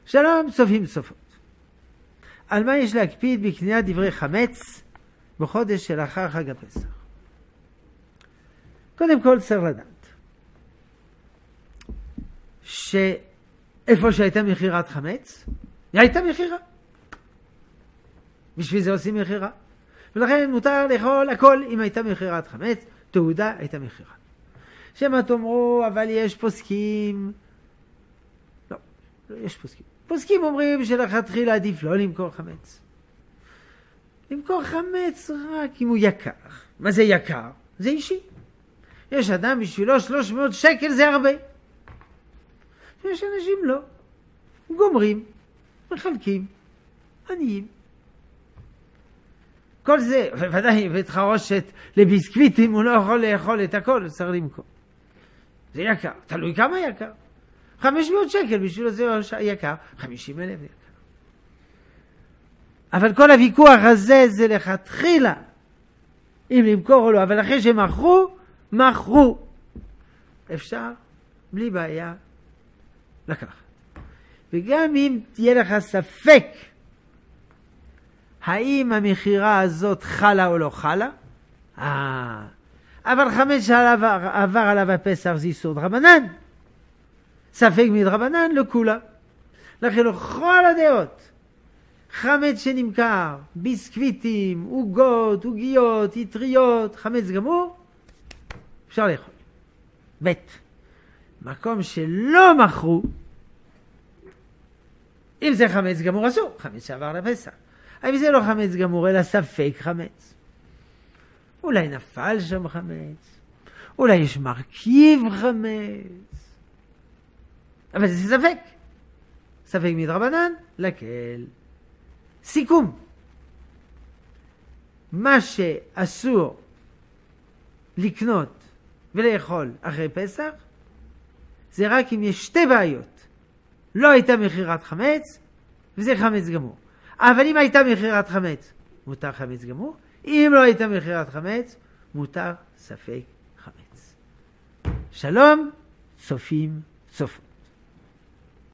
שלום, צופים צופות. על מה יש להקפיד בקניית דברי חמץ בחודש שלאחר חג הפסח? קודם כל צריך לדעת שאיפה שהייתה מחירת חמץ, הייתה מחירה. בשביל זה עושים מחירה. ולכן מותר לאכול הכל אם הייתה מחירת חמץ, תעודה הייתה מחירה. שמה תאמרו, אבל יש פוסקים. לא, יש פוסקים. פוסקים אומרים שלכתחילה עדיף לא למכור חמץ. למכור חמץ רק אם הוא יקר. מה זה יקר? זה אישי. יש אדם בשבילו 300 שקל זה הרבה. יש אנשים לא. גומרים, מחלקים, עניים. כל זה, ודאי בית חרושת לביסקוויטים, הוא לא יכול לאכול את הכל, צריך למכור. זה יקר, תלוי כמה יקר. 500 שקל בשביל זה יקר, 50,000 יקר. אבל כל הוויכוח הזה זה לכתחילה, אם למכור או לא, אבל אחרי שמכרו, מכרו. אפשר, בלי בעיה, לקחת. וגם אם תהיה לך ספק, האם המחירה הזאת חלה או לא חלה? אבל חמץ שעבר עליו הפסח זה איסור דרבנן. ספק מדרבנן לכולה. לכן לכל הדעות, חמץ שנמכר, ביסקוויטים, עוגות, עוגיות, יטריות, חמץ גמור, אפשר לאכול. ב' מקום שלא מכרו, אם זה חמץ גמור אסור, חמץ שעבר לפסח. אבל זה לא חמץ גמור, אלא ספק חמץ. אולי נפל שם חמץ, אולי יש מרכיב חמץ, אבל זה ספק. ספק מדרבנן, לקל. סיכום. מה שאסור לקנות ולאכול אחרי פסח, זה רק אם יש שתי בעיות. לא הייתה מחירת חמץ, וזה חמץ גמור. אבל אם הייתה מחירת חמץ, מותר חמץ גמור. אם לא הייתה מחירת חמץ, מותר ספק חמץ. שלום, צופים, צופות.